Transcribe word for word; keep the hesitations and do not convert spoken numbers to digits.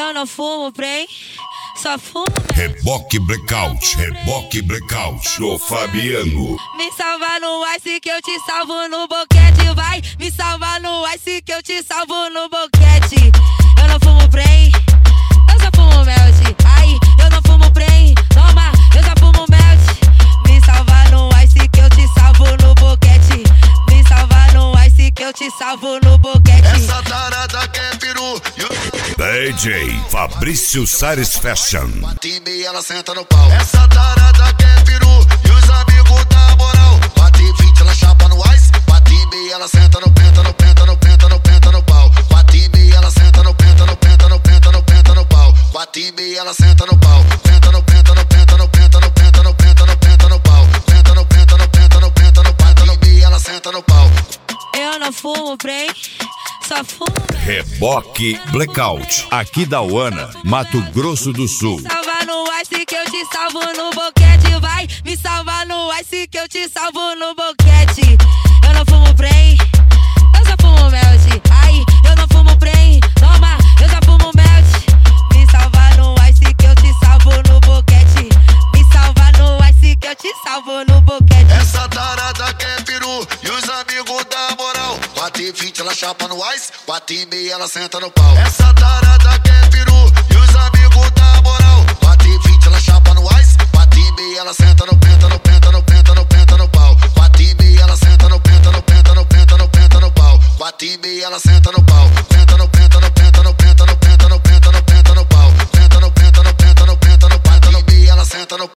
Eu não fumo prem, só fumo Reboque Blackout, Reboque Blackout do Fabiano. Me salva no ice que eu te salvo no boquete. Vai, me salva no ice que eu te salvo no boquete. Eu não fumo prem, eu só fumo melt. Ai, eu não fumo prem, toma, eu só fumo melt. Me salva no ice que eu te salvo no boquete. Me salva no ice que eu te salvo no boquete. Essa tarada quer peru e o D J Fabrício Sares Fashion. quatro e meia ela senta no pau. Essa tarada quer peru e os amigos da moral. quatro e vinte ela chapa no ice. quatro e meia ela senta no penta, no penta, no penta, no penta no pau. quatro e meia ela senta no penta, no penta, no penta, no penta no pau. quatro e meia ela senta no pau. Penta no penta, no penta, no penta, no penta, no penta, no penta no pau. Penta no penta, no penta, no penta, no penta no meia ela senta no pau. Eu não fumo prem, só fumo Reboque Blackout, aqui da Uana, Mato Grosso do Sul. salva no ice que eu te salvo no boquete. Vai, me salva no ice que eu te salvo no boquete. Eu não fumo prem, eu só fumo melt. Ai, eu não fumo prem, toma, eu só fumo melt. Me salva no ice que eu te salvo no boquete. Me salva no ice que eu te salvo no boquete. Essa tarada quer peru e os amigos da moral. quatro e vinte ela chapa no ice. quatro e meia ela senta no pau. Essa tarada quer peru e os amigos da moral. quatro e vinte ela chapa no ice. quatro e meia ela senta no penta, no penta, no penta, no penta no pau. quatro e meia ela senta no penta, no penta, no penta, no penta no pau. quatro e meia ela senta no